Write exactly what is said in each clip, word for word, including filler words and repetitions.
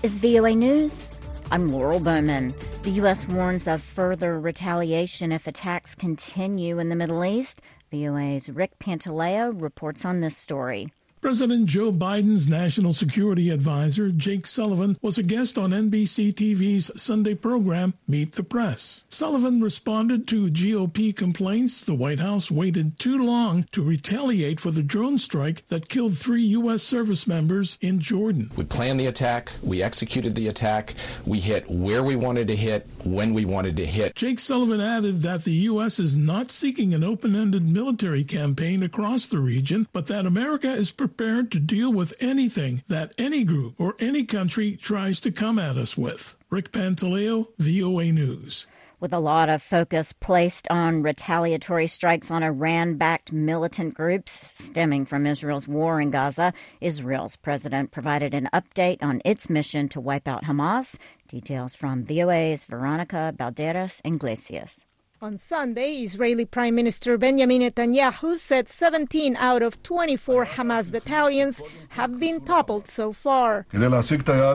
is V O A News. I'm Laurel Bowman. The U S warns of further retaliation if attacks continue in the Middle East. V O A's Rick Pantaleo reports on this story. President Joe Biden's national security advisor, Jake Sullivan, was a guest on N B C T V's Sunday program, Meet the Press. Sullivan responded to G O P complaints the White House waited too long to retaliate for the drone strike that killed three U S service members in Jordan. We planned the attack. We executed the attack. We hit where we wanted to hit, when we wanted to hit. Jake Sullivan added that the U S is not seeking an open-ended military campaign across the region, but that America is prepared prepared to deal with anything that any group or any country tries to come at us with. Rick Pantaleo, V O A News. With a lot of focus placed on retaliatory strikes on Iran-backed militant groups stemming from Israel's war in Gaza, Israel's president provided an update on its mission to wipe out Hamas. Details from V O A's Veronica Balderas Iglesias. On Sunday, Israeli Prime Minister Benjamin Netanyahu said seventeen out of twenty-four Hamas battalions have been toppled so far. Most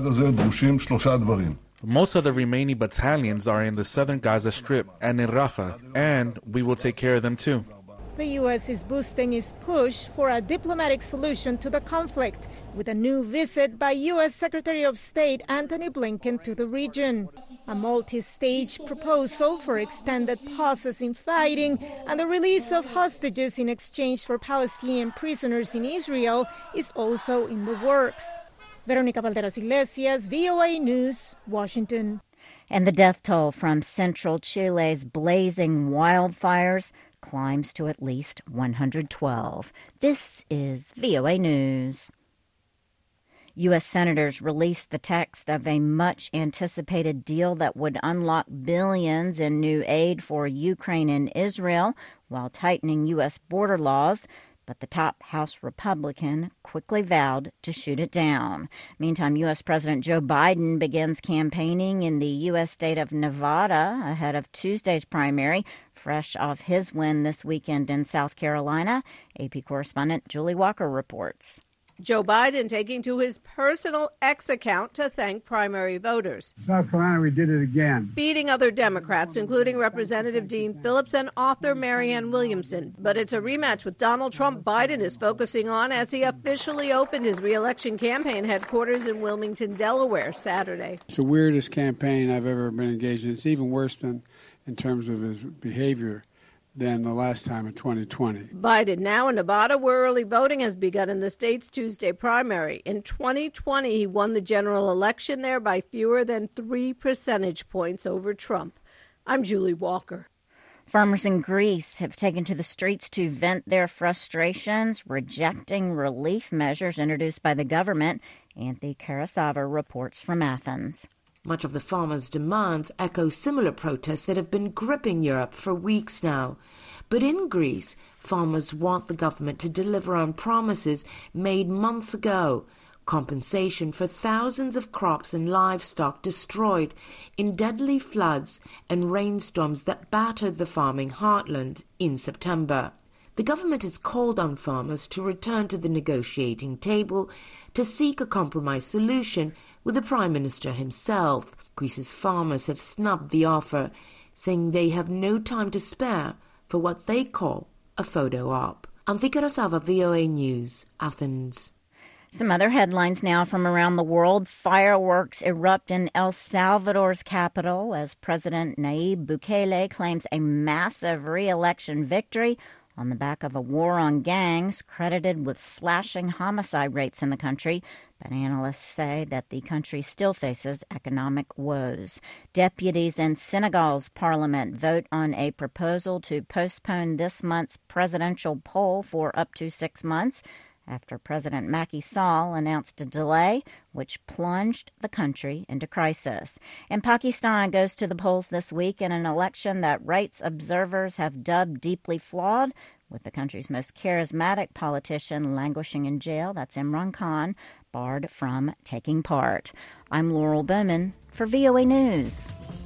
of the remaining battalions are in the southern Gaza Strip and in Rafah, and we will take care of them too. The U S is boosting its push for a diplomatic solution to the conflict, with a new visit by U S Secretary of State Antony Blinken to the region. A multi-stage proposal for extended pauses in fighting and the release of hostages in exchange for Palestinian prisoners in Israel is also in the works. Veronica Balderas Iglesias, V O A News, Washington. And the death toll from central Chile's blazing wildfires climbs to at least one hundred twelve. This is V O A News. U S senators released the text of a much-anticipated deal that would unlock billions in new aid for Ukraine and Israel while tightening U S border laws. But the top House Republican quickly vowed to shoot it down. Meantime, U S President Joe Biden begins campaigning in the U S state of Nevada ahead of Tuesday's primary, fresh off his win this weekend in South Carolina. A P correspondent Julie Walker reports. Joe Biden taking to his personal X account to thank primary voters. South Carolina, we did it again. Beating other Democrats, including Representative Dean Phillips and author Marianne Williamson. But it's a rematch with Donald Trump Biden is focusing on as he officially opened his re-election campaign headquarters in Wilmington, Delaware, Saturday. It's the weirdest campaign I've ever been engaged in. It's even worse than in terms of his behavior than the last time in twenty twenty. Biden now in Nevada, where early voting has begun in the state's Tuesday primary. In twenty twenty, he won the general election there by fewer than three percentage points over Trump. I'm Julie Walker. Farmers in Greece have taken to the streets to vent their frustrations, rejecting relief measures introduced by the government. Anthony Karasava reports from Athens. Much of the farmers' demands echo similar protests that have been gripping Europe for weeks now. But in Greece, farmers want the government to deliver on promises made months ago. Compensation for thousands of crops and livestock destroyed in deadly floods and rainstorms that battered the farming heartland in September. The government has called on farmers to return to the negotiating table to seek a compromise solution with the Prime Minister himself. Greece's farmers have snubbed the offer, saying they have no time to spare for what they call a photo op. Anthi Karasava, V O A News, Athens. Some other headlines now from around the world. Fireworks erupt in El Salvador's capital as President Nayib Bukele claims a massive re-election victory on the back of a war on gangs credited with slashing homicide rates in the country. But analysts say that the country still faces economic woes. Deputies in Senegal's parliament vote on a proposal to postpone this month's presidential poll for up to six months after President Macky Sall announced a delay, which plunged the country into crisis. And Pakistan goes to the polls this week in an election that rights observers have dubbed deeply flawed, with the country's most charismatic politician languishing in jail, that's Imran Khan, barred from taking part. I'm Laurel Bowman for V O A News.